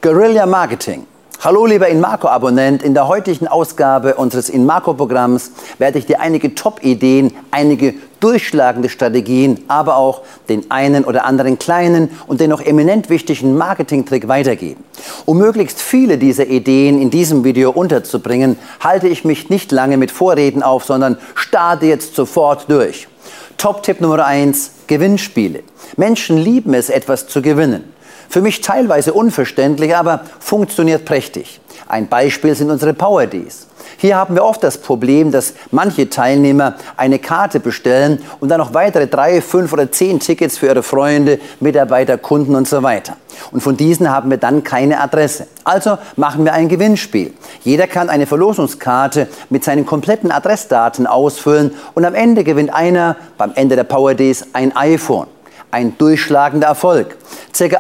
Guerilla Marketing. Hallo lieber Inmarco-Abonnent, in der heutigen Ausgabe unseres Inmarco-Programms werde ich dir einige Top-Ideen, einige durchschlagende Strategien, aber auch den einen oder anderen kleinen und dennoch eminent wichtigen Marketing-Trick weitergeben. Um möglichst viele dieser Ideen in diesem Video unterzubringen, halte ich mich nicht lange mit Vorreden auf, sondern starte jetzt sofort durch. Top-Tipp Nummer 1, Gewinnspiele. Menschen lieben es, etwas zu gewinnen. Für mich teilweise unverständlich, aber funktioniert prächtig. Ein Beispiel sind unsere Power Days. Hier haben wir oft das Problem, dass manche Teilnehmer eine Karte bestellen und dann noch weitere 3, 5 oder 10 Tickets für ihre Freunde, Mitarbeiter, Kunden und so weiter. Und von diesen haben wir dann keine Adresse. Also machen wir ein Gewinnspiel. Jeder kann eine Verlosungskarte mit seinen kompletten Adressdaten ausfüllen und am Ende gewinnt einer, beim Ende der Power Days, ein iPhone. Ein durchschlagender Erfolg. Ca.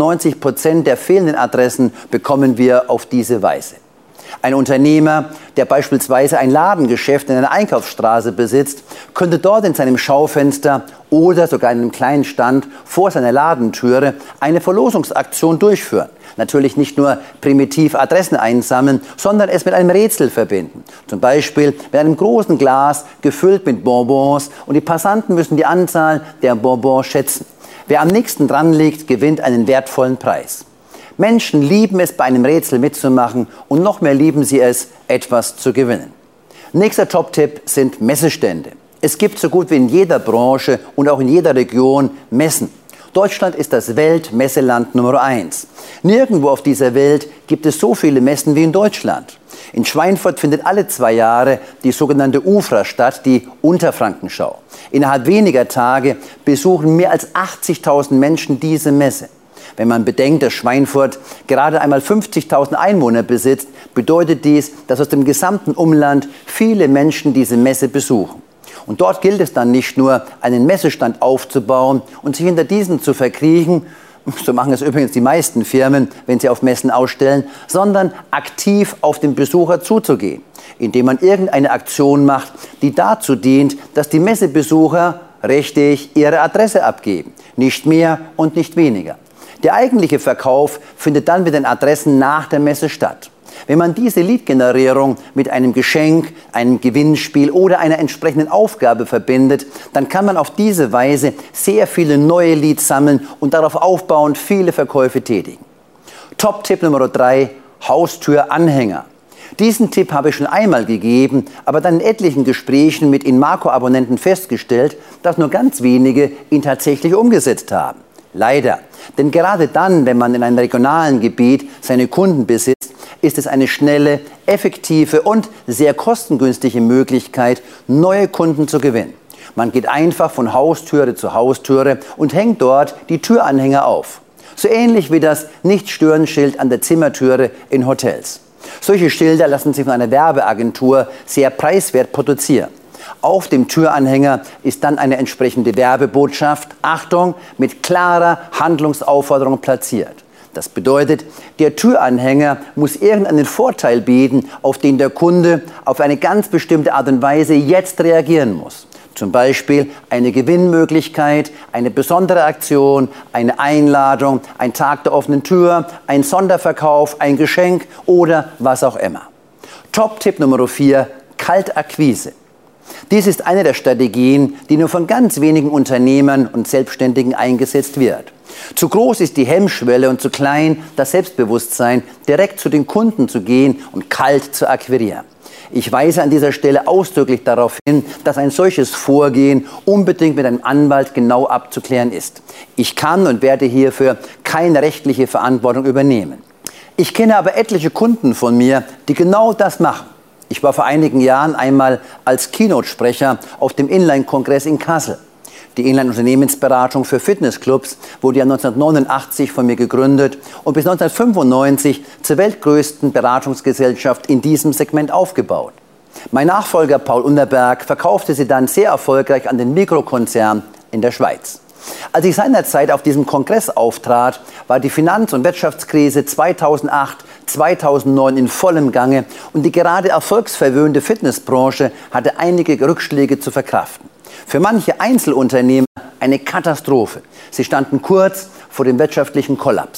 98% der fehlenden Adressen bekommen wir auf diese Weise. Ein Unternehmer, der beispielsweise ein Ladengeschäft in einer Einkaufsstraße besitzt, könnte dort in seinem Schaufenster oder sogar in einem kleinen Stand vor seiner Ladentüre eine Verlosungsaktion durchführen. Natürlich nicht nur primitiv Adressen einsammeln, sondern es mit einem Rätsel verbinden. Zum Beispiel mit einem großen Glas gefüllt mit Bonbons und die Passanten müssen die Anzahl der Bonbons schätzen. Wer am nächsten dran liegt, gewinnt einen wertvollen Preis. Menschen lieben es, bei einem Rätsel mitzumachen und noch mehr lieben sie es, etwas zu gewinnen. Nächster Top-Tipp sind Messestände. Es gibt so gut wie in jeder Branche und auch in jeder Region Messen. Deutschland ist das Weltmesseland Nummer 1. Nirgendwo auf dieser Welt gibt es so viele Messen wie in Deutschland. In Schweinfurt findet alle 2 Jahre die sogenannte UFRA statt, die Unterfrankenschau. Innerhalb weniger Tage besuchen mehr als 80.000 Menschen diese Messe. Wenn man bedenkt, dass Schweinfurt gerade einmal 50.000 Einwohner besitzt, bedeutet dies, dass aus dem gesamten Umland viele Menschen diese Messe besuchen. Und dort gilt es dann nicht nur, einen Messestand aufzubauen und sich hinter diesen zu verkriechen, so machen es übrigens die meisten Firmen, wenn sie auf Messen ausstellen, sondern aktiv auf den Besucher zuzugehen, indem man irgendeine Aktion macht, die dazu dient, dass die Messebesucher richtig ihre Adresse abgeben. Nicht mehr und nicht weniger. Der eigentliche Verkauf findet dann mit den Adressen nach der Messe statt. Wenn man diese Lead-Generierung mit einem Geschenk, einem Gewinnspiel oder einer entsprechenden Aufgabe verbindet, dann kann man auf diese Weise sehr viele neue Leads sammeln und darauf aufbauend viele Verkäufe tätigen. Top-Tipp Nummer 3, Haustüranhänger. Diesen Tipp habe ich schon einmal gegeben, aber dann in etlichen Gesprächen mit Inmarco-Abonnenten festgestellt, dass nur ganz wenige ihn tatsächlich umgesetzt haben. Leider. Denn gerade dann, wenn man in einem regionalen Gebiet seine Kunden besitzt, ist es eine schnelle, effektive und sehr kostengünstige Möglichkeit, neue Kunden zu gewinnen. Man geht einfach von Haustüre zu Haustüre und hängt dort die Türanhänger auf. So ähnlich wie das Nicht-Stören-Schild an der Zimmertüre in Hotels. Solche Schilder lassen sich von einer Werbeagentur sehr preiswert produzieren. Auf dem Türanhänger ist dann eine entsprechende Werbebotschaft, Achtung, mit klarer Handlungsaufforderung platziert. Das bedeutet, der Türanhänger muss irgendeinen Vorteil bieten, auf den der Kunde auf eine ganz bestimmte Art und Weise jetzt reagieren muss. Zum Beispiel eine Gewinnmöglichkeit, eine besondere Aktion, eine Einladung, ein Tag der offenen Tür, ein Sonderverkauf, ein Geschenk oder was auch immer. Top-Tipp Nummer 4, Kaltakquise. Dies ist eine der Strategien, die nur von ganz wenigen Unternehmern und Selbstständigen eingesetzt wird. Zu groß ist die Hemmschwelle und zu klein das Selbstbewusstsein, direkt zu den Kunden zu gehen und kalt zu akquirieren. Ich weise an dieser Stelle ausdrücklich darauf hin, dass ein solches Vorgehen unbedingt mit einem Anwalt genau abzuklären ist. Ich kann und werde hierfür keine rechtliche Verantwortung übernehmen. Ich kenne aber etliche Kunden von mir, die genau das machen. Ich war vor einigen Jahren einmal als Keynote-Sprecher auf dem Inline-Kongress in Kassel. Die Inline-Unternehmensberatung für Fitnessclubs wurde ja 1989 von mir gegründet und bis 1995 zur weltgrößten Beratungsgesellschaft in diesem Segment aufgebaut. Mein Nachfolger Paul Unterberg verkaufte sie dann sehr erfolgreich an den Mikrokonzern in der Schweiz. Als ich seinerzeit auf diesem Kongress auftrat, war die Finanz- und Wirtschaftskrise 2008, 2009 in vollem Gange und die gerade erfolgsverwöhnte Fitnessbranche hatte einige Rückschläge zu verkraften. Für manche Einzelunternehmer eine Katastrophe. Sie standen kurz vor dem wirtschaftlichen Kollaps.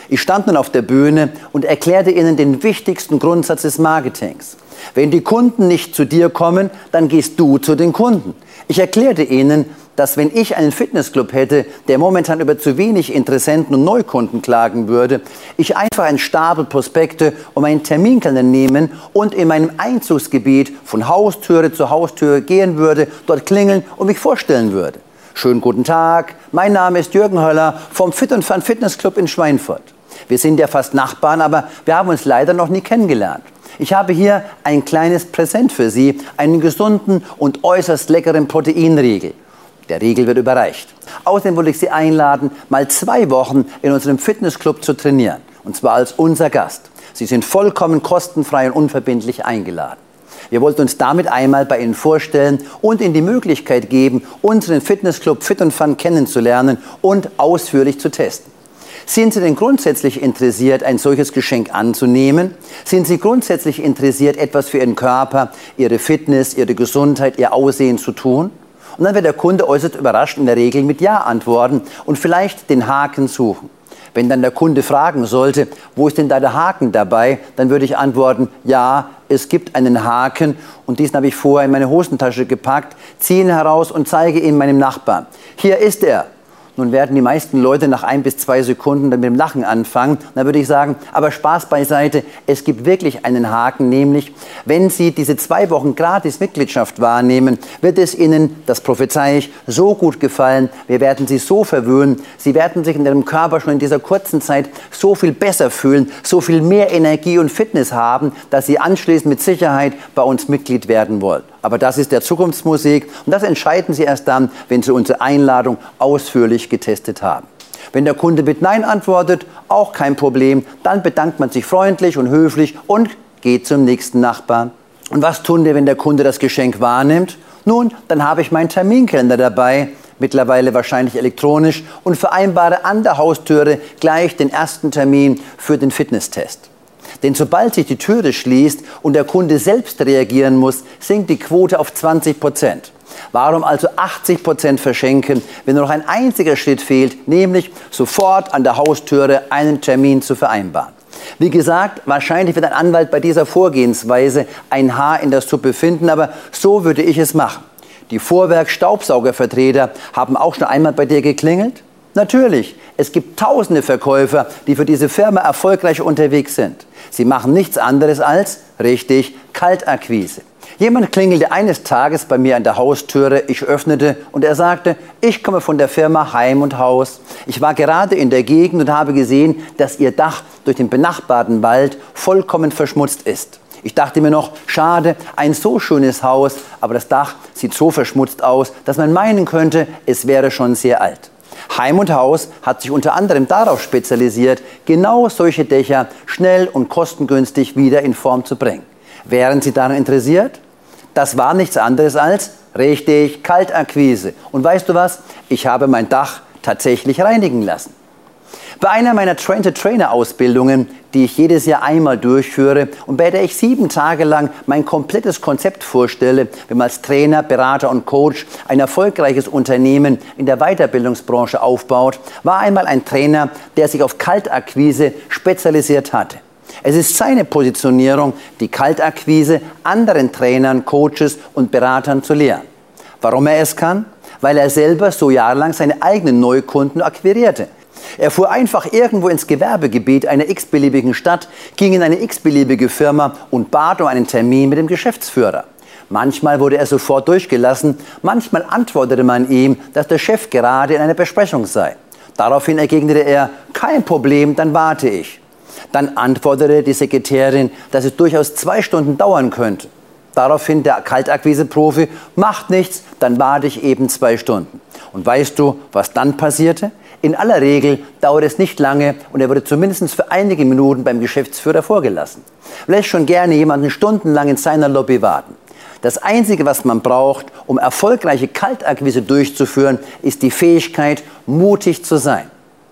Ich stand nun auf der Bühne und erklärte ihnen den wichtigsten Grundsatz des Marketings. Wenn die Kunden nicht zu dir kommen, dann gehst du zu den Kunden. Ich erklärte ihnen, dass wenn ich einen Fitnessclub hätte, der momentan über zu wenig Interessenten und Neukunden klagen würde, ich einfach einen Stapel Prospekte und meinen Terminkalender nehmen und in meinem Einzugsgebiet von Haustüre zu Haustüre gehen würde, dort klingeln und mich vorstellen würde. Schönen guten Tag, mein Name ist Jürgen Höller vom Fit & Fun Fitnessclub in Schweinfurt. Wir sind ja fast Nachbarn, aber wir haben uns leider noch nie kennengelernt. Ich habe hier ein kleines Präsent für Sie, einen gesunden und äußerst leckeren Proteinriegel. Der Riegel wird überreicht. Außerdem würde ich Sie einladen, mal 2 Wochen in unserem Fitnessclub zu trainieren. Und zwar als unser Gast. Sie sind vollkommen kostenfrei und unverbindlich eingeladen. Wir wollten uns damit einmal bei Ihnen vorstellen und Ihnen die Möglichkeit geben, unseren Fitnessclub Fit & Fun kennenzulernen und ausführlich zu testen. Sind Sie denn grundsätzlich interessiert, ein solches Geschenk anzunehmen? Sind Sie grundsätzlich interessiert, etwas für Ihren Körper, Ihre Fitness, Ihre Gesundheit, Ihr Aussehen zu tun? Und dann wird der Kunde äußerst überrascht in der Regel mit Ja antworten und vielleicht den Haken suchen. Wenn dann der Kunde fragen sollte, wo ist denn da der Haken dabei, dann würde ich antworten, ja, es gibt einen Haken und diesen habe ich vorher in meine Hosentasche gepackt, ziehe ihn heraus und zeige ihn meinem Nachbarn. Hier ist er. Nun werden die meisten Leute nach 1 bis 2 Sekunden dann mit dem Lachen anfangen. Dann würde ich sagen, aber Spaß beiseite, es gibt wirklich einen Haken, nämlich wenn Sie diese 2 Wochen gratis Mitgliedschaft wahrnehmen, wird es Ihnen, das prophezei ich, so gut gefallen. Wir werden Sie so verwöhnen. Sie werden sich in Ihrem Körper schon in dieser kurzen Zeit so viel besser fühlen, so viel mehr Energie und Fitness haben, dass Sie anschließend mit Sicherheit bei uns Mitglied werden wollen. Aber das ist der Zukunftsmusik und das entscheiden Sie erst dann, wenn Sie unsere Einladung ausführlich getestet haben. Wenn der Kunde mit Nein antwortet, auch kein Problem, dann bedankt man sich freundlich und höflich und geht zum nächsten Nachbarn. Und was tun wir, wenn der Kunde das Geschenk wahrnimmt? Nun, dann habe ich meinen Terminkalender dabei, mittlerweile wahrscheinlich elektronisch, und vereinbare an der Haustüre gleich den ersten Termin für den Fitnesstest. Denn sobald sich die Türe schließt und der Kunde selbst reagieren muss, sinkt die Quote auf 20%. Warum also 80% verschenken, wenn nur noch ein einziger Schritt fehlt, nämlich sofort an der Haustüre einen Termin zu vereinbaren? Wie gesagt, wahrscheinlich wird ein Anwalt bei dieser Vorgehensweise ein Haar in der Suppe finden, aber so würde ich es machen. Die Vorwerk-Staubsaugervertreter haben auch schon einmal bei dir geklingelt? Natürlich, es gibt tausende Verkäufer, die für diese Firma erfolgreich unterwegs sind. Sie machen nichts anderes als, richtig, Kaltakquise. Jemand klingelte eines Tages bei mir an der Haustüre, ich öffnete und er sagte, ich komme von der Firma Heim & Haus. Ich war gerade in der Gegend und habe gesehen, dass Ihr Dach durch den benachbarten Wald vollkommen verschmutzt ist. Ich dachte mir noch, schade, ein so schönes Haus, aber das Dach sieht so verschmutzt aus, dass man meinen könnte, es wäre schon sehr alt. Heim & Haus hat sich unter anderem darauf spezialisiert, genau solche Dächer schnell und kostengünstig wieder in Form zu bringen. Wären Sie daran interessiert? Das war nichts anderes als, richtig, Kaltakquise. Und weißt du was? Ich habe mein Dach tatsächlich reinigen lassen. Bei einer meiner Train-to-Trainer-Ausbildungen, die ich jedes Jahr einmal durchführe und bei der ich 7 Tage lang mein komplettes Konzept vorstelle, wie man als Trainer, Berater und Coach ein erfolgreiches Unternehmen in der Weiterbildungsbranche aufbaut, war einmal ein Trainer, der sich auf Kaltakquise spezialisiert hatte. Es ist seine Positionierung, die Kaltakquise anderen Trainern, Coaches und Beratern zu lehren. Warum er es kann? Weil er selber so jahrelang seine eigenen Neukunden akquirierte. Er fuhr einfach irgendwo ins Gewerbegebiet einer x-beliebigen Stadt, ging in eine x-beliebige Firma und bat um einen Termin mit dem Geschäftsführer. Manchmal wurde er sofort durchgelassen, manchmal antwortete man ihm, dass der Chef gerade in einer Besprechung sei. Daraufhin ergegnete er, kein Problem, dann warte ich. Dann antwortete die Sekretärin, dass es durchaus 2 Stunden dauern könnte. Daraufhin der Kaltakquise-Profi, macht nichts, dann warte ich eben 2 Stunden. Und weißt du, was dann passierte? In aller Regel dauert es nicht lange und er wurde zumindest für einige Minuten beim Geschäftsführer vorgelassen. Lässt schon gerne jemanden stundenlang in seiner Lobby warten. Das Einzige, was man braucht, um erfolgreiche Kaltakquise durchzuführen, ist die Fähigkeit, mutig zu sein.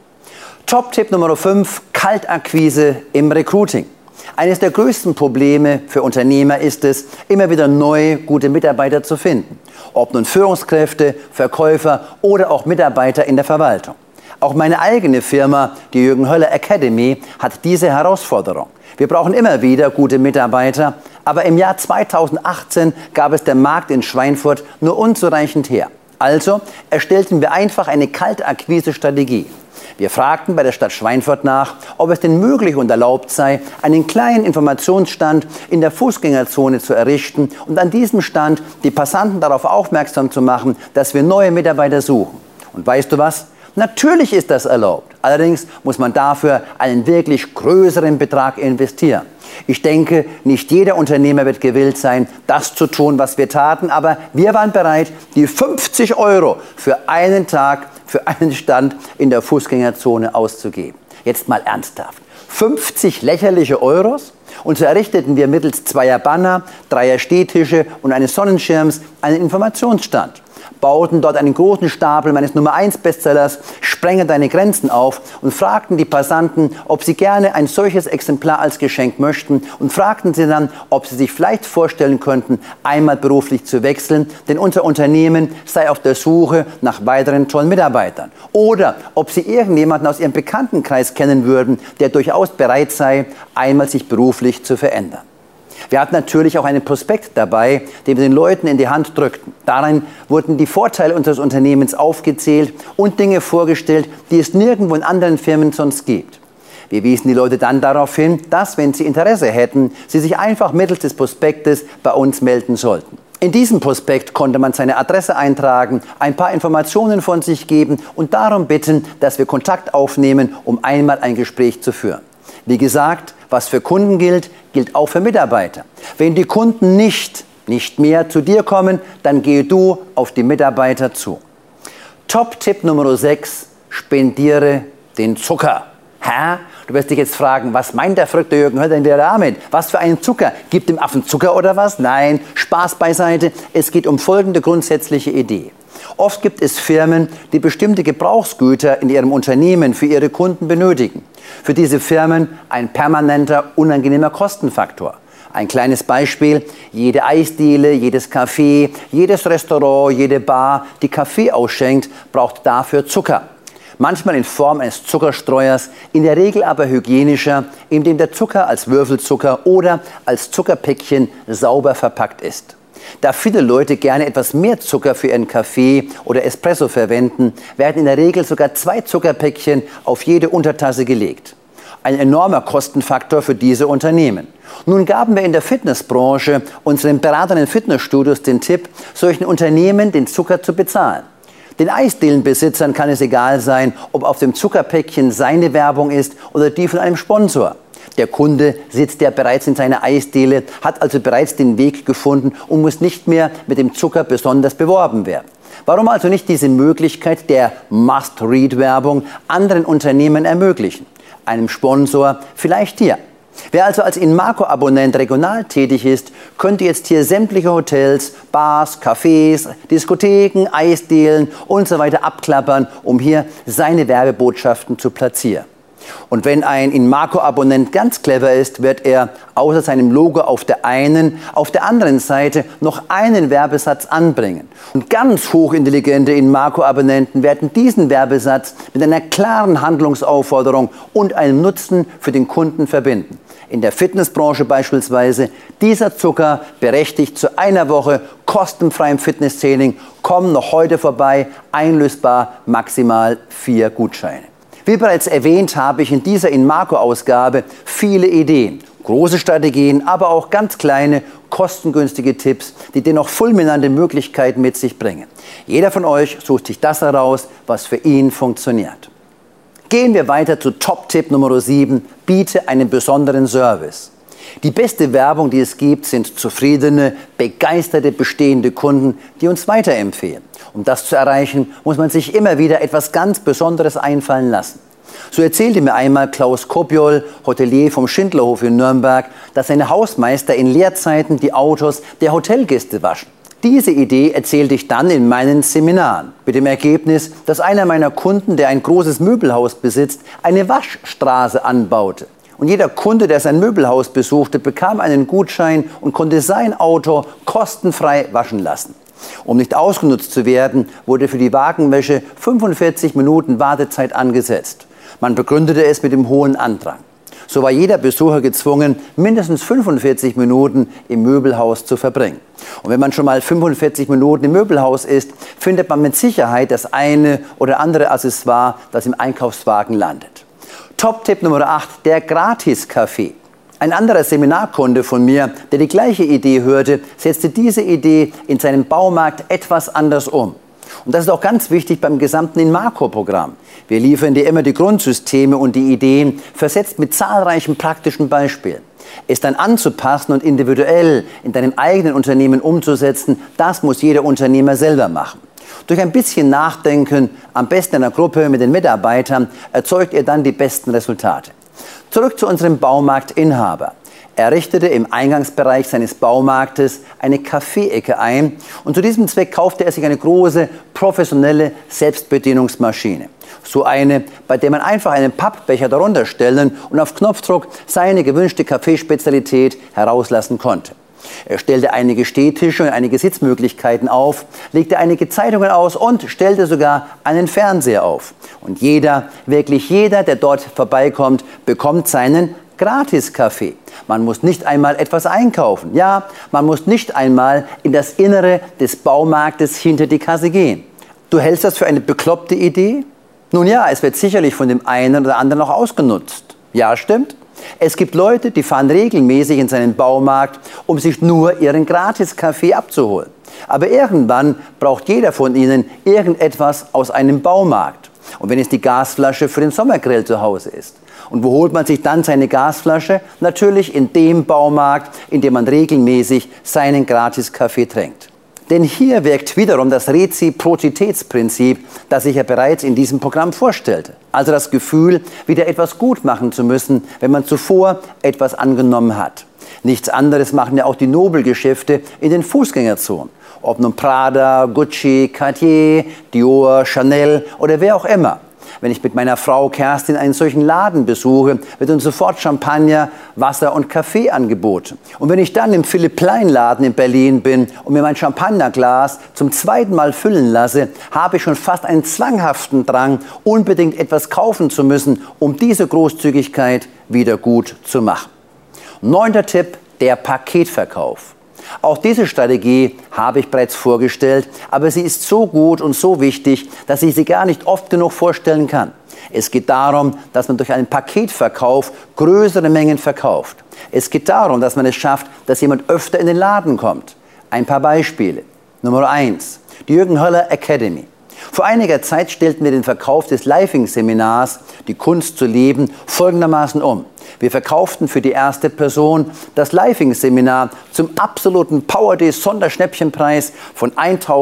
Top-Tipp Nummer 5, Kaltakquise im Recruiting. Eines der größten Probleme für Unternehmer ist es, immer wieder neue, gute Mitarbeiter zu finden. Ob nun Führungskräfte, Verkäufer oder auch Mitarbeiter in der Verwaltung. Auch meine eigene Firma, die Jürgen Höller Academy, hat diese Herausforderung. Wir brauchen immer wieder gute Mitarbeiter, aber im Jahr 2018 gab es der Markt in Schweinfurt nur unzureichend her. Also erstellten wir einfach eine Kaltakquise-Strategie. Wir fragten bei der Stadt Schweinfurt nach, ob es denn möglich und erlaubt sei, einen kleinen Informationsstand in der Fußgängerzone zu errichten und an diesem Stand die Passanten darauf aufmerksam zu machen, dass wir neue Mitarbeiter suchen. Und weißt du was? Natürlich ist das erlaubt. Allerdings muss man dafür einen wirklich größeren Betrag investieren. Ich denke, nicht jeder Unternehmer wird gewillt sein, das zu tun, was wir taten, aber wir waren bereit, die 50 € für einen Tag, für einen Stand in der Fußgängerzone auszugeben. Jetzt mal ernsthaft. 50 lächerliche Euros? Und so errichteten wir mittels 2er Banner, 3er Stehtische und eines Sonnenschirms einen Informationsstand. Bauten dort einen großen Stapel meines Nummer 1 Bestsellers Sprenge deine Grenzen auf und fragten die Passanten, ob sie gerne ein solches Exemplar als Geschenk möchten und fragten sie dann, ob sie sich vielleicht vorstellen könnten, einmal beruflich zu wechseln, denn unser Unternehmen sei auf der Suche nach weiteren tollen Mitarbeitern. Oder ob sie irgendjemanden aus ihrem Bekanntenkreis kennen würden, der durchaus bereit sei, einmal sich beruflich zu verändern. Wir hatten natürlich auch einen Prospekt dabei, den wir den Leuten in die Hand drückten. Darin wurden die Vorteile unseres Unternehmens aufgezählt und Dinge vorgestellt, die es nirgendwo in anderen Firmen sonst gibt. Wir wiesen die Leute dann darauf hin, dass, wenn sie Interesse hätten, sie sich einfach mittels des Prospektes bei uns melden sollten. In diesem Prospekt konnte man seine Adresse eintragen, ein paar Informationen von sich geben und darum bitten, dass wir Kontakt aufnehmen, um einmal ein Gespräch zu führen. Wie gesagt, was für Kunden gilt, gilt auch für Mitarbeiter. Wenn die Kunden nicht mehr zu dir kommen, dann gehe du auf die Mitarbeiter zu. Top-Tipp Nummer 6, spendiere den Zucker. Hä? Du wirst dich jetzt fragen, was meint der verrückte Jürgen Höller denn damit? Was für einen Zucker? Gibt dem Affen Zucker oder was? Nein, Spaß beiseite. Es geht um folgende grundsätzliche Idee. Oft gibt es Firmen, die bestimmte Gebrauchsgüter in ihrem Unternehmen für ihre Kunden benötigen. Für diese Firmen ein permanenter, unangenehmer Kostenfaktor. Ein kleines Beispiel: Jede Eisdiele, jedes Café, jedes Restaurant, jede Bar, die Kaffee ausschenkt, braucht dafür Zucker. Manchmal in Form eines Zuckerstreuers, in der Regel aber hygienischer, in dem der Zucker als Würfelzucker oder als Zuckerpäckchen sauber verpackt ist. Da viele Leute gerne etwas mehr Zucker für ihren Kaffee oder Espresso verwenden, werden in der Regel sogar 2 Zuckerpäckchen auf jede Untertasse gelegt. Ein enormer Kostenfaktor für diese Unternehmen. Nun gaben wir in der Fitnessbranche unseren Beratern in Fitnessstudios den Tipp, solchen Unternehmen den Zucker zu bezahlen. Den Eisdielenbesitzern kann es egal sein, ob auf dem Zuckerpäckchen seine Werbung ist oder die von einem Sponsor. Der Kunde sitzt ja bereits in seiner Eisdiele, hat also bereits den Weg gefunden und muss nicht mehr mit dem Zucker besonders beworben werden. Warum also nicht diese Möglichkeit der Must-Read-Werbung anderen Unternehmen ermöglichen? Einem Sponsor vielleicht hier. Wer also als Inmarko-Abonnent regional tätig ist, könnte jetzt hier sämtliche Hotels, Bars, Cafés, Diskotheken, Eisdielen und so weiter abklappern, um hier seine Werbebotschaften zu platzieren. Und wenn ein Inmarko-Abonnent ganz clever ist, wird er außer seinem Logo auf der einen, auf der anderen Seite noch einen Werbesatz anbringen. Und ganz hochintelligente Inmarko-Abonnenten werden diesen Werbesatz mit einer klaren Handlungsaufforderung und einem Nutzen für den Kunden verbinden. In der Fitnessbranche beispielsweise: Dieser Zucker berechtigt zu einer Woche kostenfreiem Fitnesstraining. Komm noch heute vorbei, einlösbar maximal 4 Gutscheine. Wie bereits erwähnt, habe ich in dieser Inmarko-Ausgabe viele Ideen, große Strategien, aber auch ganz kleine, kostengünstige Tipps, die dennoch fulminante Möglichkeiten mit sich bringen. Jeder von euch sucht sich das heraus, was für ihn funktioniert. Gehen wir weiter zu Top-Tipp Nummer 7, biete einen besonderen Service. Die beste Werbung, die es gibt, sind zufriedene, begeisterte, bestehende Kunden, die uns weiterempfehlen. Um das zu erreichen, muss man sich immer wieder etwas ganz Besonderes einfallen lassen. So erzählte mir einmal Klaus Kopiol, Hotelier vom Schindlerhof in Nürnberg, dass seine Hausmeister in Leerzeiten die Autos der Hotelgäste waschen. Diese Idee erzählte ich dann in meinen Seminaren, mit dem Ergebnis, dass einer meiner Kunden, der ein großes Möbelhaus besitzt, eine Waschstraße anbaute. Und jeder Kunde, der sein Möbelhaus besuchte, bekam einen Gutschein und konnte sein Auto kostenfrei waschen lassen. Um nicht ausgenutzt zu werden, wurde für die Wagenwäsche 45 Minuten Wartezeit angesetzt. Man begründete es mit dem hohen Andrang. So war jeder Besucher gezwungen, mindestens 45 Minuten im Möbelhaus zu verbringen. Und wenn man schon mal 45 Minuten im Möbelhaus ist, findet man mit Sicherheit das eine oder andere Accessoire, das im Einkaufswagen landet. Top-Tipp Nummer 8, der Gratis-Kaffee. Ein anderer Seminarkunde von mir, der die gleiche Idee hörte, setzte diese Idee in seinem Baumarkt etwas anders um. Und das ist auch ganz wichtig beim gesamten Inmarko-Programm. Wir liefern dir immer die Grundsysteme und die Ideen, versetzt mit zahlreichen praktischen Beispielen. Es dann anzupassen und individuell in deinem eigenen Unternehmen umzusetzen, das muss jeder Unternehmer selber machen. Durch ein bisschen Nachdenken, am besten in einer Gruppe mit den Mitarbeitern, erzeugt ihr dann die besten Resultate. Zurück zu unserem Baumarktinhaber. Er richtete im Eingangsbereich seines Baumarktes eine Kaffeeecke ein und zu diesem Zweck kaufte er sich eine große, professionelle Selbstbedienungsmaschine. So eine, bei der man einfach einen Pappbecher darunter stellen und auf Knopfdruck seine gewünschte Kaffeespezialität herauslassen konnte. Er stellte einige Stehtische und einige Sitzmöglichkeiten auf, legte einige Zeitungen aus und stellte sogar einen Fernseher auf. Und jeder, wirklich jeder, der dort vorbeikommt, bekommt seinen Gratis-Kaffee. Man muss nicht einmal etwas einkaufen. Ja, man muss nicht einmal in das Innere des Baumarktes hinter die Kasse gehen. Du hältst das für eine bekloppte Idee? Nun ja, es wird sicherlich von dem einen oder anderen auch ausgenutzt. Ja, stimmt. Es gibt Leute, die fahren regelmäßig in seinen Baumarkt, um sich nur ihren Gratis-Kaffee abzuholen. Aber irgendwann braucht jeder von ihnen irgendetwas aus einem Baumarkt. Und wenn es die Gasflasche für den Sommergrill zu Hause ist. Und wo holt man sich dann seine Gasflasche? Natürlich in dem Baumarkt, in dem man regelmäßig seinen Gratis-Kaffee trinkt. Denn hier wirkt wiederum das Reziprozitätsprinzip, das ich ja bereits in diesem Programm vorstellte. Also das Gefühl, wieder etwas gut machen zu müssen, wenn man zuvor etwas angenommen hat. Nichts anderes machen ja auch die Nobelgeschäfte in den Fußgängerzonen. Ob nun Prada, Gucci, Cartier, Dior, Chanel oder wer auch immer. Wenn ich mit meiner Frau Kerstin einen solchen Laden besuche, wird uns sofort Champagner, Wasser und Kaffee angeboten. Und wenn ich dann im Philipp-Plein-Laden in Berlin bin und mir mein Champagnerglas zum zweiten Mal füllen lasse, habe ich schon fast einen zwanghaften Drang, unbedingt etwas kaufen zu müssen, um diese Großzügigkeit wieder gut zu machen. 9. Tipp, der Paketverkauf. Auch diese Strategie habe ich bereits vorgestellt, aber sie ist so gut und so wichtig, dass ich sie gar nicht oft genug vorstellen kann. Es geht darum, dass man durch einen Paketverkauf größere Mengen verkauft. Es geht darum, dass man es schafft, dass jemand öfter in den Laden kommt. Ein paar Beispiele. Nummer 1, die Jürgen Höller Academy. Vor einiger Zeit stellten wir den Verkauf des Lifing-Seminars, die Kunst zu leben, folgendermaßen um. Wir verkauften für die erste Person das Lifing-Seminar zum absoluten Power-Day-Sonderschnäppchenpreis von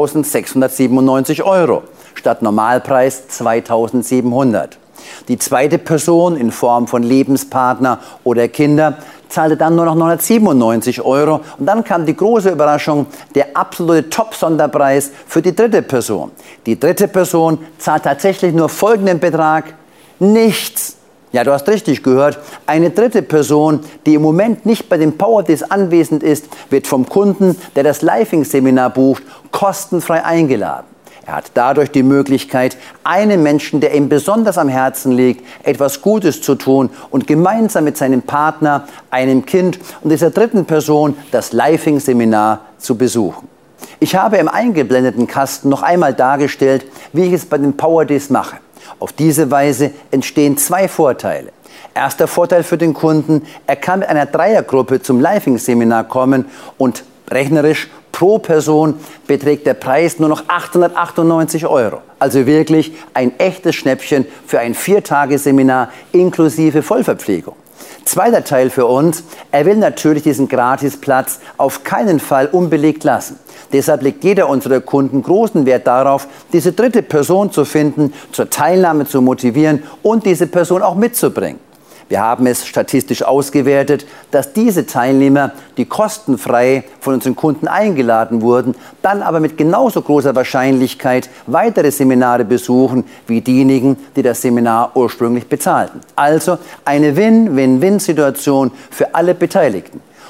1.697 € statt Normalpreis 2.700. Die zweite Person in Form von Lebenspartner oder Kinder zahlte dann nur noch 997 € und dann kam die große Überraschung, der absolute Top-Sonderpreis für die dritte Person. Die dritte Person zahlt tatsächlich nur folgenden Betrag: nichts. Ja, du hast richtig gehört. Eine dritte Person, die im Moment nicht bei den Power Days anwesend ist, wird vom Kunden, der das Lifing-Seminar bucht, kostenfrei eingeladen. Er hat dadurch die Möglichkeit, einem Menschen, der ihm besonders am Herzen liegt, etwas Gutes zu tun und gemeinsam mit seinem Partner, einem Kind und dieser dritten Person das Lifing-Seminar zu besuchen. Ich habe im eingeblendeten Kasten noch einmal dargestellt, wie ich es bei den Power Days mache. Auf diese Weise entstehen zwei Vorteile. Erster Vorteil für den Kunden: Er kann mit einer Dreiergruppe zum Lifing-Seminar kommen und rechnerisch pro Person beträgt der Preis nur noch 898 €. Also wirklich ein echtes Schnäppchen für ein 4-Tage-Seminar inklusive Vollverpflegung. Zweiter Teil für uns: Er will natürlich diesen Gratisplatz auf keinen Fall unbelegt lassen. Deshalb legt jeder unserer Kunden großen Wert darauf, diese dritte Person zu finden, zur Teilnahme zu motivieren und diese Person auch mitzubringen. Wir haben es statistisch ausgewertet, dass diese Teilnehmer, die kostenfrei von unseren Kunden eingeladen wurden, dann aber mit genauso großer Wahrscheinlichkeit weitere Seminare besuchen wie diejenigen, die das Seminar ursprünglich bezahlten. Also eine Win-Win-Win-Situation für alle Beteiligten.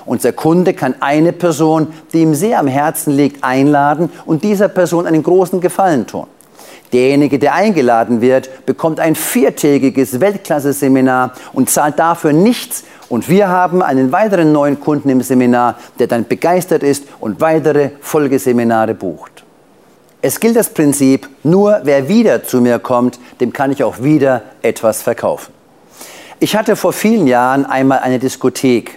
Unser Kunde kann eine Person, die ihm sehr am Herzen liegt, einladen und dieser Person einen großen Gefallen tun. Derjenige, der eingeladen wird, bekommt ein 4-tägiges Weltklasse-Seminar und zahlt dafür nichts. Und wir haben einen weiteren neuen Kunden im Seminar, der dann begeistert ist und weitere Folgeseminare bucht. Es gilt das Prinzip, nur wer wieder zu mir kommt, dem kann ich auch wieder etwas verkaufen. Ich hatte vor vielen Jahren einmal eine Diskothek.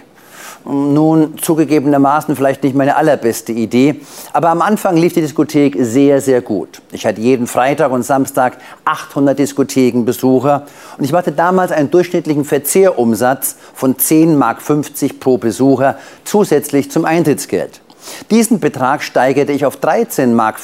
Nun, zugegebenermaßen vielleicht nicht meine allerbeste Idee, aber am Anfang lief die Diskothek sehr, sehr gut. Ich hatte jeden Freitag und Samstag 800 Diskothekenbesucher und ich machte damals einen durchschnittlichen Verzehrumsatz von 10,50 Mark pro Besucher zusätzlich zum Eintrittsgeld. Diesen Betrag steigerte ich auf 13,50 Mark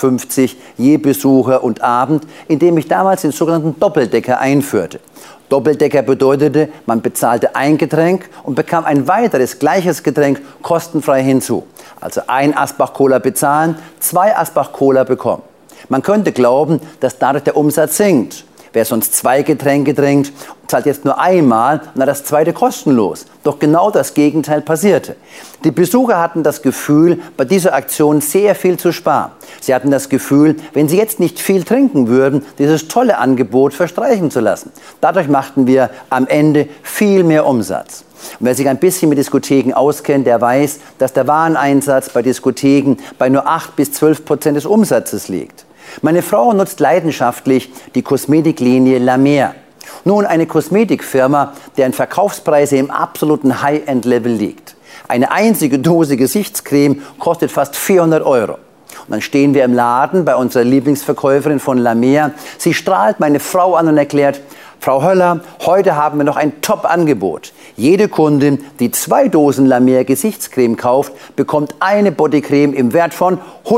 je Besucher und Abend, indem ich damals den sogenannten Doppeldecker einführte. Doppeldecker bedeutete, man bezahlte ein Getränk und bekam ein weiteres gleiches Getränk kostenfrei hinzu. Also ein Asbach-Cola bezahlen, 2 Asbach-Cola bekommen. Man könnte glauben, dass dadurch der Umsatz sinkt. Wer sonst 2 Getränke trinkt, zahlt jetzt nur einmal und hat das zweite kostenlos. Doch genau das Gegenteil passierte. Die Besucher hatten das Gefühl, bei dieser Aktion sehr viel zu sparen. Sie hatten das Gefühl, wenn sie jetzt nicht viel trinken würden, dieses tolle Angebot verstreichen zu lassen. Dadurch machten wir am Ende viel mehr Umsatz. Und wer sich ein bisschen mit Diskotheken auskennt, der weiß, dass der Wareneinsatz bei Diskotheken bei nur 8-12% des Umsatzes liegt. Meine Frau nutzt leidenschaftlich die Kosmetiklinie La Mer. Nun eine Kosmetikfirma, deren Verkaufspreise im absoluten High-End-Level liegt. Eine einzige Dose Gesichtscreme kostet fast 400 €. Und dann stehen wir im Laden bei unserer Lieblingsverkäuferin von La Mer. Sie strahlt meine Frau an und erklärt: Frau Höller, heute haben wir noch ein Top-Angebot. Jede Kundin, die 2 Dosen La Mer Gesichtscreme kauft, bekommt eine Bodycreme im Wert von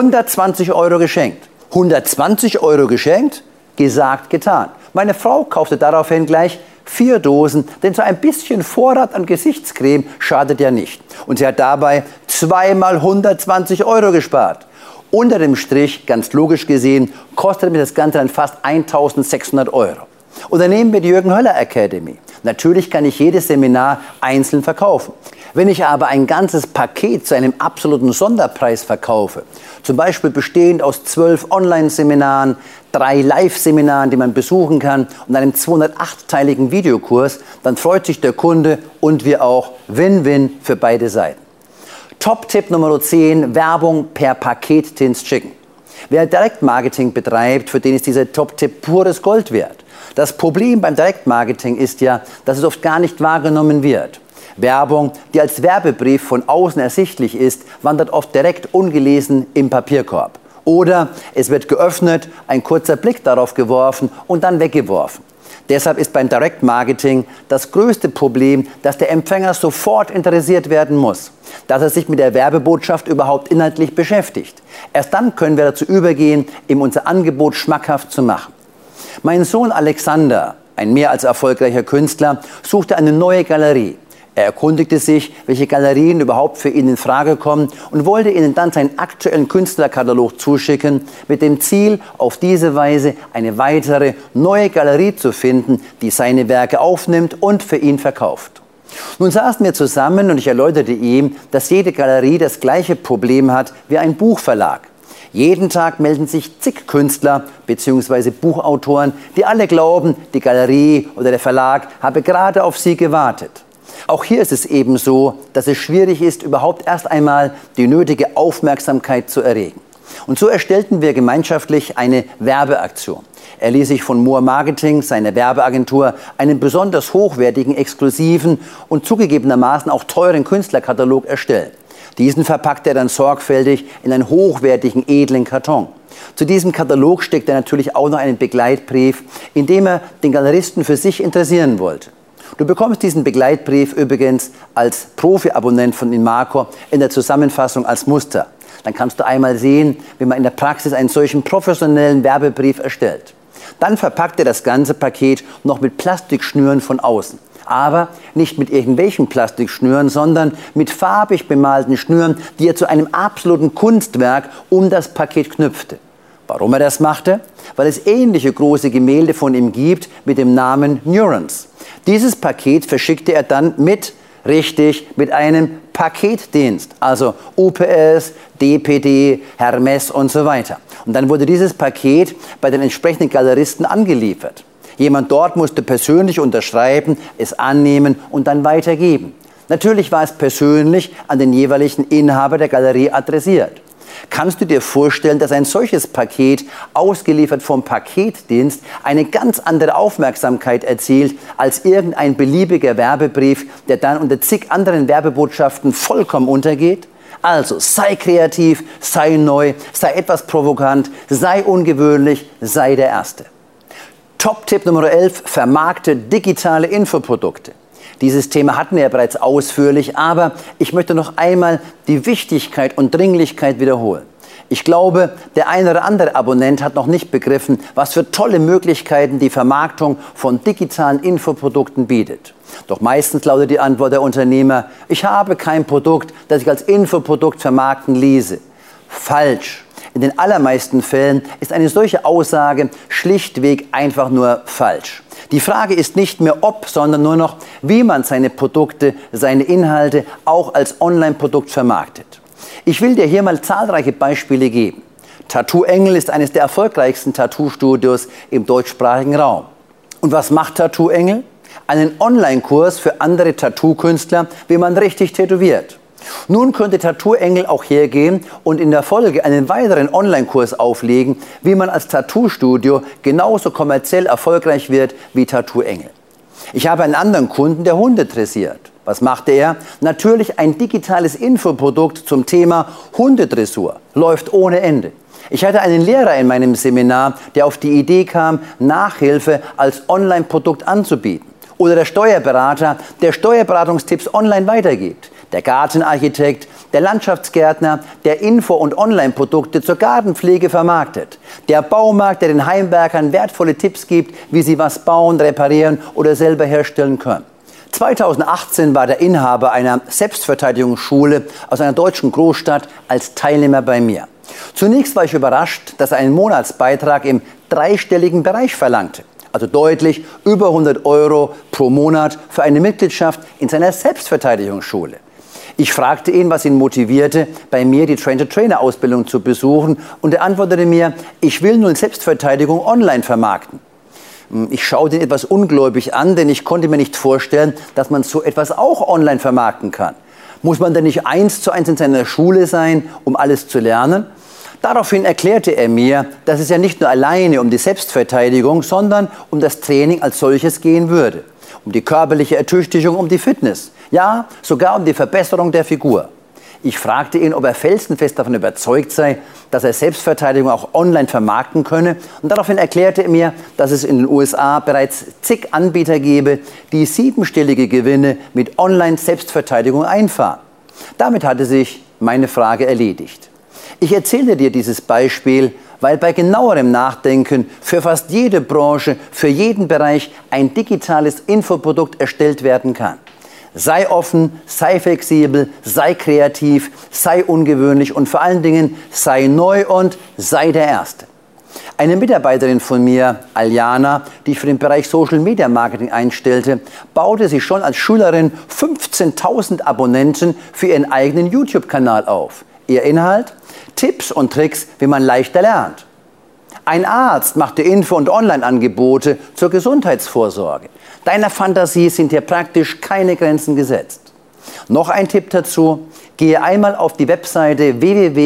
120 € geschenkt. 120 € geschenkt? Gesagt, getan. Meine Frau kaufte daraufhin gleich 4 Dosen, denn so ein bisschen Vorrat an Gesichtscreme schadet ja nicht. Und sie hat dabei 2 mal 120 € gespart. Unter dem Strich, ganz logisch gesehen, kostet mir das Ganze dann fast 1.600 €. Oder nehmen wir die Jürgen Höller Academy. Natürlich kann ich jedes Seminar einzeln verkaufen. Wenn ich aber ein ganzes Paket zu einem absoluten Sonderpreis verkaufe, zum Beispiel bestehend aus 12 Online-Seminaren, 3 Live-Seminaren, die man besuchen kann und einem 208-teiligen Videokurs, dann freut sich der Kunde und wir auch. Win-Win für beide Seiten. Top-Tipp Nummer 10, Werbung per Paketdienst schicken. Wer Direktmarketing betreibt, für den ist dieser Top-Tipp pures Gold wert. Das Problem beim Direktmarketing ist ja, dass es oft gar nicht wahrgenommen wird. Werbung, die als Werbebrief von außen ersichtlich ist, wandert oft direkt ungelesen im Papierkorb. Oder es wird geöffnet, ein kurzer Blick darauf geworfen und dann weggeworfen. Deshalb ist beim Direct Marketing das größte Problem, dass der Empfänger sofort interessiert werden muss, dass er sich mit der Werbebotschaft überhaupt inhaltlich beschäftigt. Erst dann können wir dazu übergehen, ihm unser Angebot schmackhaft zu machen. Mein Sohn Alexander, ein mehr als erfolgreicher Künstler, suchte eine neue Galerie. Er erkundigte sich, welche Galerien überhaupt für ihn in Frage kommen und wollte ihnen dann seinen aktuellen Künstlerkatalog zuschicken, mit dem Ziel, auf diese Weise eine weitere neue Galerie zu finden, die seine Werke aufnimmt und für ihn verkauft. Nun saßen wir zusammen und ich erläuterte ihm, dass jede Galerie das gleiche Problem hat wie ein Buchverlag. Jeden Tag melden sich zig Künstler bzw. Buchautoren, die alle glauben, die Galerie oder der Verlag habe gerade auf sie gewartet. Auch hier ist es eben so, dass es schwierig ist, überhaupt erst einmal die nötige Aufmerksamkeit zu erregen. Und so erstellten wir gemeinschaftlich eine Werbeaktion. Er ließ sich von Moore Marketing, seiner Werbeagentur, einen besonders hochwertigen, exklusiven und zugegebenermaßen auch teuren Künstlerkatalog erstellen. Diesen verpackte er dann sorgfältig in einen hochwertigen, edlen Karton. Zu diesem Katalog steckte er natürlich auch noch einen Begleitbrief, in dem er den Galeristen für sich interessieren wollte. Du bekommst diesen Begleitbrief übrigens als Profi-Abonnent von Inmarko in der Zusammenfassung als Muster. Dann kannst du einmal sehen, wie man in der Praxis einen solchen professionellen Werbebrief erstellt. Dann verpackt er das ganze Paket noch mit Plastikschnüren von außen. Aber nicht mit irgendwelchen Plastikschnüren, sondern mit farbig bemalten Schnüren, die er zu einem absoluten Kunstwerk um das Paket knüpfte. Warum er das machte? Weil es ähnliche große Gemälde von ihm gibt mit dem Namen Neurons. Dieses Paket verschickte er dann mit Richtig, mit einem Paketdienst, also UPS, DPD, Hermes und so weiter. Und dann wurde dieses Paket bei den entsprechenden Galeristen angeliefert. Jemand dort musste persönlich unterschreiben, es annehmen und dann weitergeben. Natürlich war es persönlich an den jeweiligen Inhaber der Galerie adressiert. Kannst du dir vorstellen, dass ein solches Paket, ausgeliefert vom Paketdienst, eine ganz andere Aufmerksamkeit erzielt als irgendein beliebiger Werbebrief, der dann unter zig anderen Werbebotschaften vollkommen untergeht? Also sei kreativ, sei neu, sei etwas provokant, sei ungewöhnlich, sei der Erste. Top-Tipp Nummer 11, vermarkte digitale Infoprodukte. Dieses Thema hatten wir ja bereits ausführlich, aber ich möchte noch einmal die Wichtigkeit und Dringlichkeit wiederholen. Ich glaube, der eine oder andere Abonnent hat noch nicht begriffen, was für tolle Möglichkeiten die Vermarktung von digitalen Infoprodukten bietet. Doch meistens lautet die Antwort der Unternehmer: Ich habe kein Produkt, das ich als Infoprodukt vermarkten ließe. Falsch. In den allermeisten Fällen ist eine solche Aussage schlichtweg einfach nur falsch. Die Frage ist nicht mehr ob, sondern nur noch, wie man seine Produkte, seine Inhalte auch als Online-Produkt vermarktet. Ich will dir hier mal zahlreiche Beispiele geben. Tattoo Engel ist eines der erfolgreichsten Tattoo-Studios im deutschsprachigen Raum. Und was macht Tattoo Engel? Einen Online-Kurs für andere Tattoo-Künstler, wie man richtig tätowiert. Nun könnte Tattoo Engel auch hergehen und in der Folge einen weiteren Online-Kurs auflegen, wie man als Tattoo-Studio genauso kommerziell erfolgreich wird wie Tattoo Engel. Ich habe einen anderen Kunden, der Hunde dressiert. Was machte er? Natürlich ein digitales Infoprodukt zum Thema Hundedressur. Läuft ohne Ende. Ich hatte einen Lehrer in meinem Seminar, der auf die Idee kam, Nachhilfe als Online-Produkt anzubieten. Oder der Steuerberater, der Steuerberatungstipps online weitergibt. Der Gartenarchitekt, der Landschaftsgärtner, der Info- und Online-Produkte zur Gartenpflege vermarktet. Der Baumarkt, der den Heimwerkern wertvolle Tipps gibt, wie sie was bauen, reparieren oder selber herstellen können. 2018 war der Inhaber einer Selbstverteidigungsschule aus einer deutschen Großstadt als Teilnehmer bei mir. Zunächst war ich überrascht, dass er einen Monatsbeitrag im dreistelligen Bereich verlangte. Also deutlich über 100 € pro Monat für eine Mitgliedschaft in seiner Selbstverteidigungsschule. Ich fragte ihn, was ihn motivierte, bei mir die Train-to-Trainer-Ausbildung zu besuchen, und er antwortete mir: Ich will nun Selbstverteidigung online vermarkten. Ich schaute ihn etwas ungläubig an, denn ich konnte mir nicht vorstellen, dass man so etwas auch online vermarkten kann. Muss man denn nicht 1:1 in seiner Schule sein, um alles zu lernen? Daraufhin erklärte er mir, dass es ja nicht nur alleine um die Selbstverteidigung, sondern um das Training als solches gehen würde. Um die körperliche Ertüchtigung, um die Fitness. Ja, sogar um die Verbesserung der Figur. Ich fragte ihn, ob er felsenfest davon überzeugt sei, dass er Selbstverteidigung auch online vermarkten könne. Und daraufhin erklärte er mir, dass es in den USA bereits zig Anbieter gebe, die 7-stellige Gewinne mit Online-Selbstverteidigung einfahren. Damit hatte sich meine Frage erledigt. Ich erzähle dir dieses Beispiel, weil bei genauerem Nachdenken für fast jede Branche, für jeden Bereich ein digitales Infoprodukt erstellt werden kann. Sei offen, sei flexibel, sei kreativ, sei ungewöhnlich und vor allen Dingen sei neu und sei der Erste. Eine Mitarbeiterin von mir, Aljana, die ich für den Bereich Social Media Marketing einstellte, baute sich schon als Schülerin 15.000 Abonnenten für ihren eigenen YouTube-Kanal auf. Ihr Inhalt? Tipps und Tricks, wie man leichter lernt. Ein Arzt machte Info- und Online-Angebote zur Gesundheitsvorsorge. Deiner Fantasie sind hier praktisch keine Grenzen gesetzt. Noch ein Tipp dazu: Gehe einmal auf die Webseite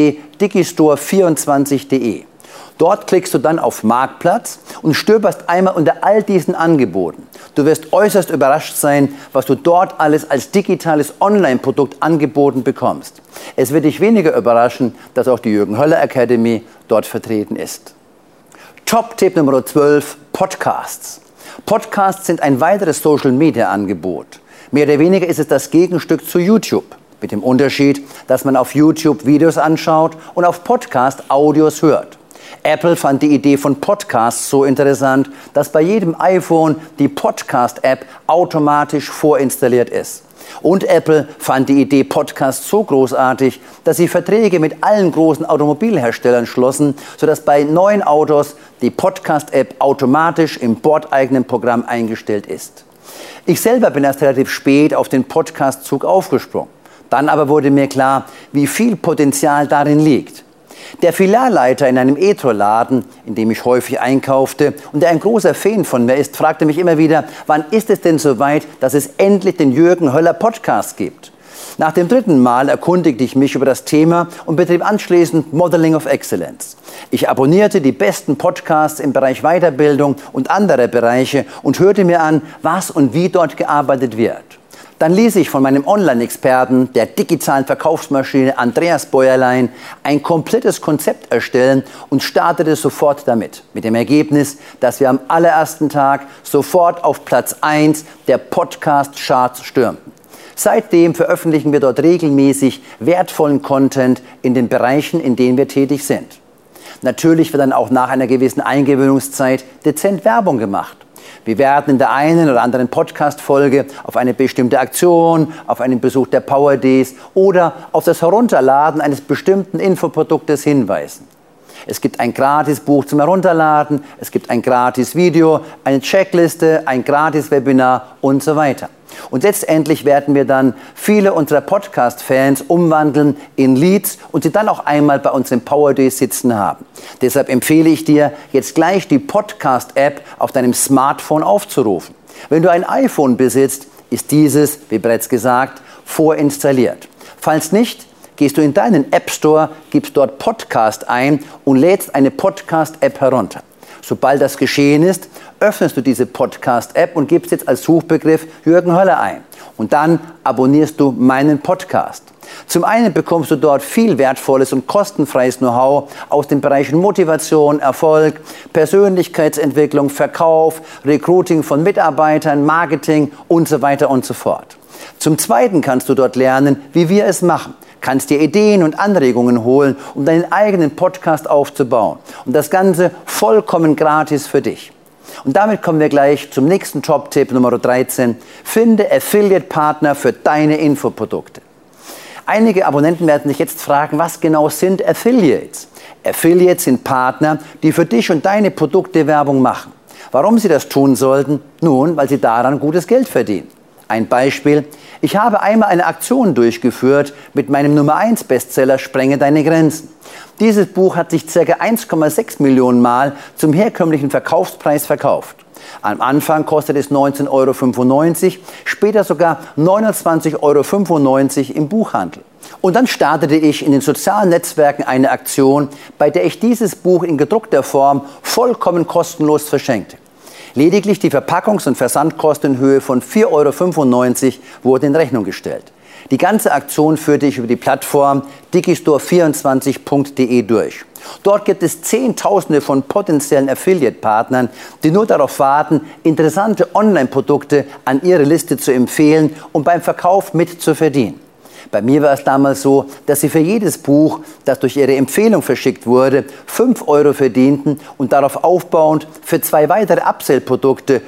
www.digistore24.de. Dort klickst du dann auf Marktplatz und stöberst einmal unter all diesen Angeboten. Du wirst äußerst überrascht sein, was du dort alles als digitales Online-Produkt angeboten bekommst. Es wird dich weniger überraschen, dass auch die Jürgen Höller Academy dort vertreten ist. Top-Tipp Nummer 12, Podcasts. Podcasts sind ein weiteres Social-Media-Angebot. Mehr oder weniger ist es das Gegenstück zu YouTube. Mit dem Unterschied, dass man auf YouTube Videos anschaut und auf Podcast Audios hört. Apple fand die Idee von Podcasts so interessant, dass bei jedem iPhone die Podcast-App automatisch vorinstalliert ist. Und Apple fand die Idee Podcasts so großartig, dass sie Verträge mit allen großen Automobilherstellern schlossen, sodass bei neuen Autos die Podcast-App automatisch im bordeigenen Programm eingestellt ist. Ich selber bin erst relativ spät auf den Podcast-Zug aufgesprungen. Dann aber wurde mir klar, wie viel Potenzial darin liegt. Der Filialleiter in einem Etro-Laden, in dem ich häufig einkaufte und der ein großer Fan von mir ist, fragte mich immer wieder, wann ist es denn soweit, dass es endlich den Jürgen Höller Podcast gibt? Nach dem 3. Mal erkundigte ich mich über das Thema und betrieb anschließend Modeling of Excellence. Ich abonnierte die besten Podcasts im Bereich Weiterbildung und andere Bereiche und hörte mir an, was und wie dort gearbeitet wird. Dann ließ ich von meinem Online-Experten, der digitalen Verkaufsmaschine Andreas Bäuerlein, ein komplettes Konzept erstellen und startete sofort damit. Mit dem Ergebnis, dass wir am allerersten Tag sofort auf Platz 1 der Podcast-Charts stürmten. Seitdem veröffentlichen wir dort regelmäßig wertvollen Content in den Bereichen, in denen wir tätig sind. Natürlich wird dann auch nach einer gewissen Eingewöhnungszeit dezent Werbung gemacht. Wir werden in der einen oder anderen Podcast-Folge auf eine bestimmte Aktion, auf einen Besuch der Power Days oder auf das Herunterladen eines bestimmten Infoproduktes hinweisen. Es gibt ein Gratis-Buch zum Herunterladen, es gibt ein Gratis-Video, eine Checkliste, ein Gratis-Webinar und so weiter. Und letztendlich werden wir dann viele unserer Podcast-Fans umwandeln in Leads und sie dann auch einmal bei uns im Power Day sitzen haben. Deshalb empfehle ich dir, jetzt gleich die Podcast-App auf deinem Smartphone aufzurufen. Wenn du ein iPhone besitzt, ist dieses, wie bereits gesagt, vorinstalliert. Falls nicht, gehst du in deinen App Store, gibst dort Podcast ein und lädst eine Podcast-App herunter. Sobald das geschehen ist, öffnest du diese Podcast-App und gibst jetzt als Suchbegriff Jürgen Höller ein. Und dann abonnierst du meinen Podcast. Zum einen bekommst du dort viel wertvolles und kostenfreies Know-how aus den Bereichen Motivation, Erfolg, Persönlichkeitsentwicklung, Verkauf, Recruiting von Mitarbeitern, Marketing und so weiter und so fort. Zum zweiten kannst du dort lernen, wie wir es machen. Kannst dir Ideen und Anregungen holen, um deinen eigenen Podcast aufzubauen. Und das Ganze vollkommen gratis für dich. Und damit kommen wir gleich zum nächsten Top-Tipp Nummer 13. Finde Affiliate-Partner für deine Infoprodukte. Einige Abonnenten werden sich jetzt fragen, was genau sind Affiliates? Affiliates sind Partner, die für dich und deine Produkte Werbung machen. Warum sie das tun sollten? Nun, weil sie daran gutes Geld verdienen. Ein Beispiel. Ich habe einmal eine Aktion durchgeführt mit meinem Nummer 1 Bestseller Sprenge deine Grenzen. Dieses Buch hat sich ca. 1,6 Millionen Mal zum herkömmlichen Verkaufspreis verkauft. Am Anfang kostet es 19,95 €, später sogar 29,95 € im Buchhandel. Und dann startete ich in den sozialen Netzwerken eine Aktion, bei der ich dieses Buch in gedruckter Form vollkommen kostenlos verschenkte. Lediglich die Verpackungs- und Versandkosten in Höhe von 4,95 € wurden in Rechnung gestellt. Die ganze Aktion führte ich über die Plattform digistore24.de durch. Dort gibt es Zehntausende von potenziellen Affiliate-Partnern, die nur darauf warten, interessante Online-Produkte an ihre Liste zu empfehlen und beim Verkauf mitzuverdienen. Bei mir war es damals so, dass sie für jedes Buch, das durch ihre Empfehlung verschickt wurde, 5 € verdienten und darauf aufbauend für 2 weitere Upsell-Produkte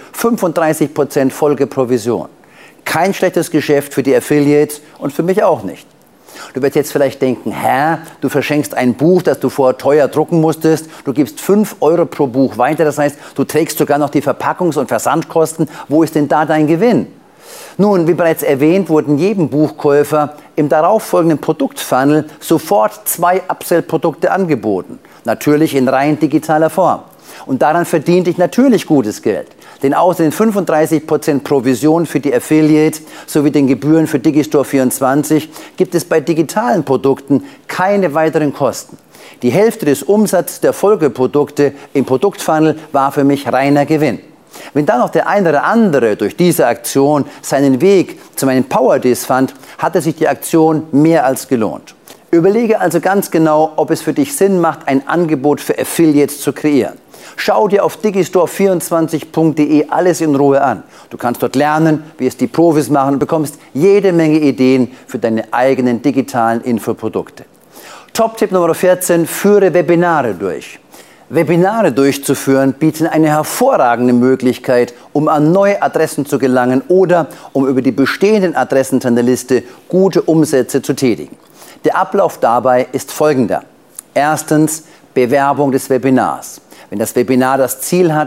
35% Folgeprovision. Kein schlechtes Geschäft für die Affiliates und für mich auch nicht. Du wirst jetzt vielleicht denken, du verschenkst ein Buch, das du vorher teuer drucken musstest, du gibst 5 € pro Buch weiter, das heißt, du trägst sogar noch die Verpackungs- und Versandkosten. Wo ist denn da dein Gewinn? Nun, wie bereits erwähnt, wurden jedem Buchkäufer im darauffolgenden Produktfunnel sofort 2 Upsell-Produkte angeboten. Natürlich in rein digitaler Form. Und daran verdiente ich natürlich gutes Geld. Denn außer den 35% Provision für die Affiliates sowie den Gebühren für Digistore24 gibt es bei digitalen Produkten keine weiteren Kosten. Die Hälfte des Umsatzes der Folgeprodukte im Produktfunnel war für mich reiner Gewinn. Wenn dann noch der eine oder andere durch diese Aktion seinen Weg zu meinen Power Days fand, hatte sich die Aktion mehr als gelohnt. Überlege also ganz genau, ob es für dich Sinn macht, ein Angebot für Affiliates zu kreieren. Schau dir auf digistore24.de alles in Ruhe an. Du kannst dort lernen, wie es die Profis machen und bekommst jede Menge Ideen für deine eigenen digitalen Infoprodukte. Top-Tipp Nummer 14, führe Webinare durch. Webinare durchzuführen bieten eine hervorragende Möglichkeit, um an neue Adressen zu gelangen oder um über die bestehenden Adressen deiner Liste gute Umsätze zu tätigen. Der Ablauf dabei ist folgender. Erstens, Bewerbung des Webinars. Wenn das Webinar das Ziel hat,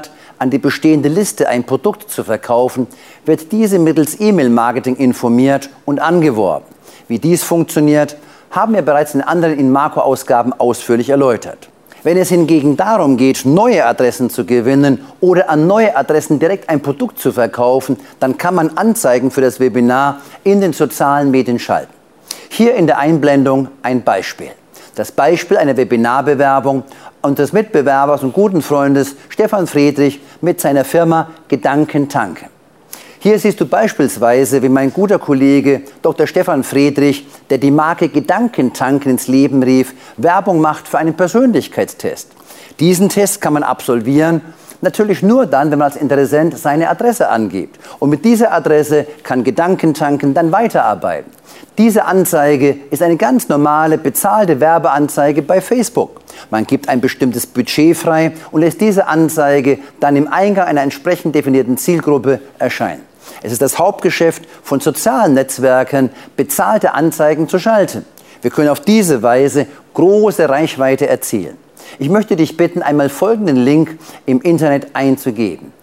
an die bestehende Liste ein Produkt zu verkaufen, wird diese mittels E-Mail-Marketing informiert und angeworben. Wie dies funktioniert, haben wir bereits in anderen Inmarko-Ausgaben ausführlich erläutert. Wenn es hingegen darum geht, neue Adressen zu gewinnen oder an neue Adressen direkt ein Produkt zu verkaufen, dann kann man Anzeigen für das Webinar in den sozialen Medien schalten. Hier in der Einblendung ein Beispiel. Das Beispiel einer Webinarbewerbung unseres Mitbewerbers und guten Freundes Stefan Friedrich mit seiner Firma Gedanken tanken. Hier siehst du beispielsweise, wie mein guter Kollege Dr. Stefan Friedrich, der die Marke Gedanken tanken ins Leben rief, Werbung macht für einen Persönlichkeitstest. Diesen Test kann man absolvieren, natürlich nur dann, wenn man als Interessent seine Adresse angibt. Und mit dieser Adresse kann Gedanken tanken dann weiterarbeiten. Diese Anzeige ist eine ganz normale, bezahlte Werbeanzeige bei Facebook. Man gibt ein bestimmtes Budget frei und lässt diese Anzeige dann im Eingang einer entsprechend definierten Zielgruppe erscheinen. Es ist das Hauptgeschäft von sozialen Netzwerken, bezahlte Anzeigen zu schalten. Wir können auf diese Weise große Reichweite erzielen. Ich möchte dich bitten, einmal folgenden Link im Internet einzugeben: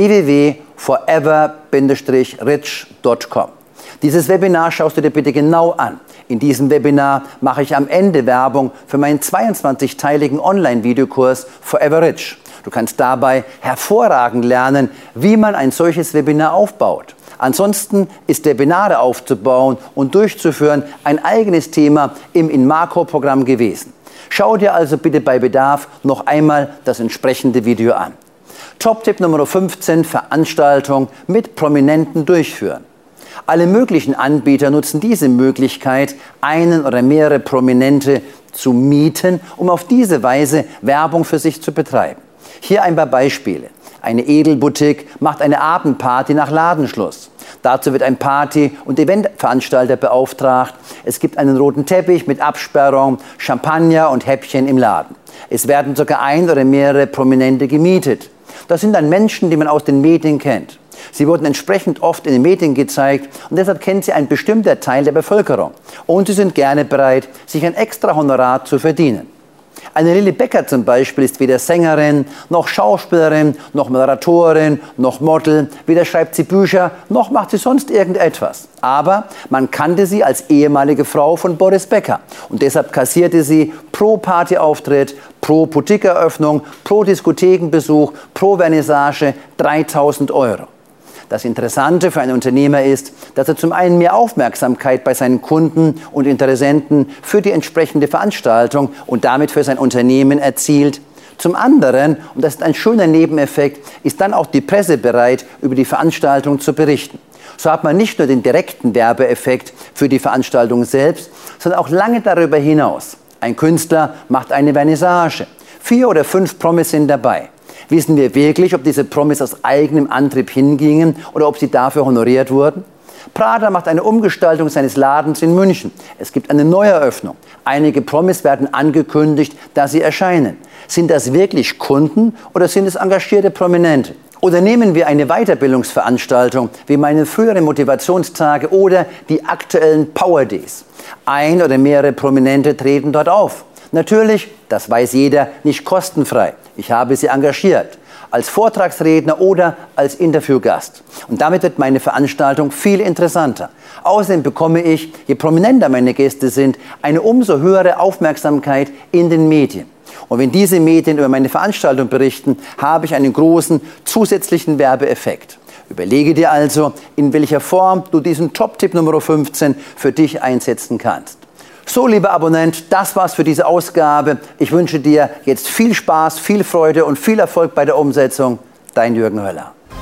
www.forever-rich.com. Dieses Webinar schaust du dir bitte genau an. In diesem Webinar mache ich am Ende Werbung für meinen 22-teiligen Online-Videokurs Forever Rich. Du kannst dabei hervorragend lernen, wie man ein solches Webinar aufbaut. Ansonsten ist Webinare aufzubauen und durchzuführen ein eigenes Thema im Inmarko-Programm gewesen. Schau dir also bitte bei Bedarf noch einmal das entsprechende Video an. Top-Tipp Nummer 15: Veranstaltung mit Prominenten durchführen. Alle möglichen Anbieter nutzen diese Möglichkeit, einen oder mehrere Prominente zu mieten, um auf diese Weise Werbung für sich zu betreiben. Hier ein paar Beispiele. Eine Edelboutique macht eine Abendparty nach Ladenschluss. Dazu wird ein Party- und Eventveranstalter beauftragt. Es gibt einen roten Teppich mit Absperrung, Champagner und Häppchen im Laden. Es werden sogar ein oder mehrere Prominente gemietet. Das sind dann Menschen, die man aus den Medien kennt. Sie wurden entsprechend oft in den Medien gezeigt und deshalb kennt sie ein bestimmter Teil der Bevölkerung. Und sie sind gerne bereit, sich ein extra Honorar zu verdienen. Eine Lilly Becker zum Beispiel ist weder Sängerin, noch Schauspielerin, noch Moderatorin, noch Model. Weder schreibt sie Bücher, noch macht sie sonst irgendetwas. Aber man kannte sie als ehemalige Frau von Boris Becker. Und deshalb kassierte sie pro Partyauftritt, pro Boutiqueeröffnung, pro Diskothekenbesuch, pro Vernissage 3.000 €. Das Interessante für einen Unternehmer ist, dass er zum einen mehr Aufmerksamkeit bei seinen Kunden und Interessenten für die entsprechende Veranstaltung und damit für sein Unternehmen erzielt. Zum anderen, und das ist ein schöner Nebeneffekt, ist dann auch die Presse bereit, über die Veranstaltung zu berichten. So hat man nicht nur den direkten Werbeeffekt für die Veranstaltung selbst, sondern auch lange darüber hinaus. Ein Künstler macht eine Vernissage. 4 oder 5 Promis sind dabei. Wissen wir wirklich, ob diese Promis aus eigenem Antrieb hingingen oder ob sie dafür honoriert wurden? Prada macht eine Umgestaltung seines Ladens in München. Es gibt eine Neueröffnung. Einige Promis werden angekündigt, dass sie erscheinen. Sind das wirklich Kunden oder sind es engagierte Prominente? Oder nehmen wir eine Weiterbildungsveranstaltung wie meine früheren Motivationstage oder die aktuellen Power Days. Ein oder mehrere Prominente treten dort auf. Natürlich, das weiß jeder, nicht kostenfrei. Ich habe sie engagiert, als Vortragsredner oder als Interviewgast. Und damit wird meine Veranstaltung viel interessanter. Außerdem bekomme ich, je prominenter meine Gäste sind, eine umso höhere Aufmerksamkeit in den Medien. Und wenn diese Medien über meine Veranstaltung berichten, habe ich einen großen zusätzlichen Werbeeffekt. Überlege dir also, in welcher Form du diesen Top-Tipp Nummer 15 für dich einsetzen kannst. So, lieber Abonnent, das war's für diese Ausgabe. Ich wünsche dir jetzt viel Spaß, viel Freude und viel Erfolg bei der Umsetzung. Dein Jürgen Höller.